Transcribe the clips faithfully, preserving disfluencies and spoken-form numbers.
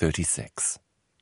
thirty-six.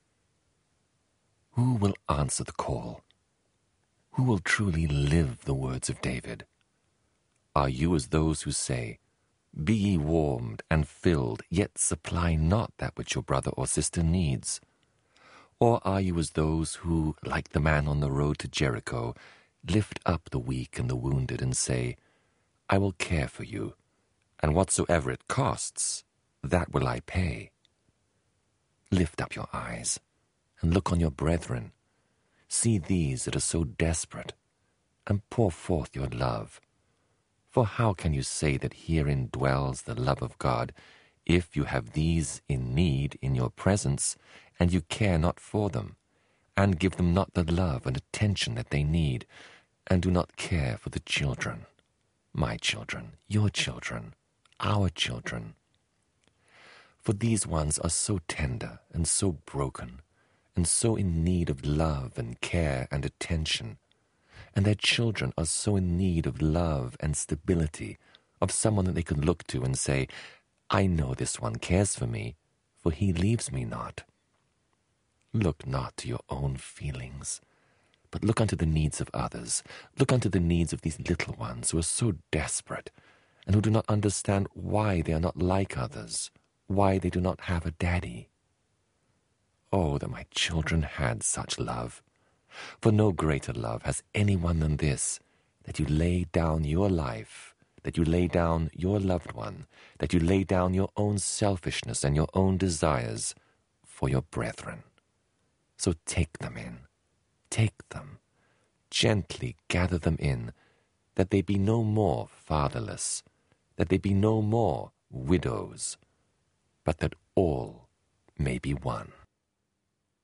Who will answer the call? Who will truly live the words of David? Are you as those who say, "Be ye warmed and filled, yet supply not that which your brother or sister needs"? Or are you as those who, like the man on the road to Jericho, lift up the weak and the wounded and say, "I will care for you, and whatsoever it costs, that will I pay"? Lift up your eyes and look on your brethren. See these that are so desperate, and pour forth your love. For how can you say that herein dwells the love of God, if you have these in need in your presence, and you care not for them, and give them not the love and attention that they need, and do not care for the children, my children, your children, our children? For these ones are so tender and so broken, and so in need of love and care and attention, and their children are so in need of love and stability, of someone that they can look to and say, "I know this one cares for me, for he leaves me not." Look not to your own feelings, but look unto the needs of others. Look unto the needs of these little ones who are so desperate, and who do not understand why they are not like others, why they do not have a daddy. Oh, that my children had such love. For no greater love has anyone than this, that you lay down your life, that you lay down your loved one, that you lay down your own selfishness and your own desires for your brethren. So take them in, take them, gently gather them in, that they be no more fatherless, that they be no more widows, but that all may be one.